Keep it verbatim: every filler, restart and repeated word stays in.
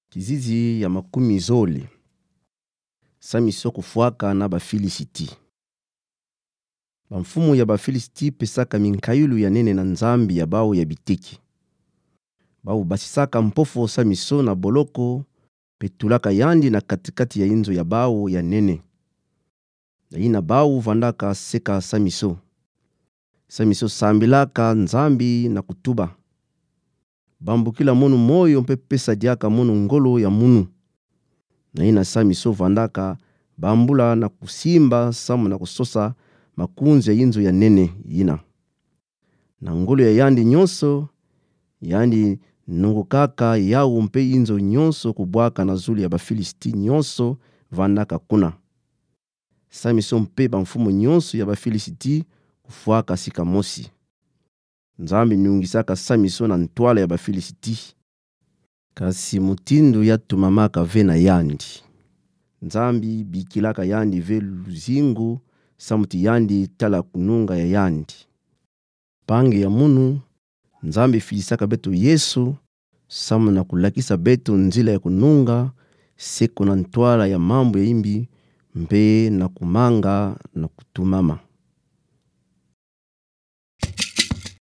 Kizizi ya makumi zoli. Samison kufuaka na Bafilisiti. Bamfumu ya Bafilisiti pesaka minkayulu ya nene na nzambi ya bao ya bitiki. Bao basisaka mpofo Samison na boloko petulaka yandi na katikati ya inzo ya bao ya nene. Na ina bao vandaka seka Samison. Samison sambilaka nzambi na kutuba. Bambu kila munu moyo mpe pesa diaka munu ngolo ya munu. Na ina Samison vandaka bambula na kusimba samu na kusosa makunzi ya inzo ya nene ina. Na ngolo ya yandi nyonso, yandi nungukaka yau mpe inzo nyonso kubwaka na zuli ya Bafilisti nyonso vandaka kuna. Samison mpe bamfumu nyonso ya Bafilisti kufuaka sika mosi. Nzambi nyungisaka Samison na ntwala ya Bafilisti. Kasi mutindu ya tumamaka vena yandi. Nzambi bikilaka yandi ve luzingu samuti yandi tala kununga ya yandi. Pange ya munu, nzambi filisaka beto Yesu, samu na kulakisa beto nzila ya kununga, seko na ntwala ya mambo ya imbi, mbe na kumanga na kutumama.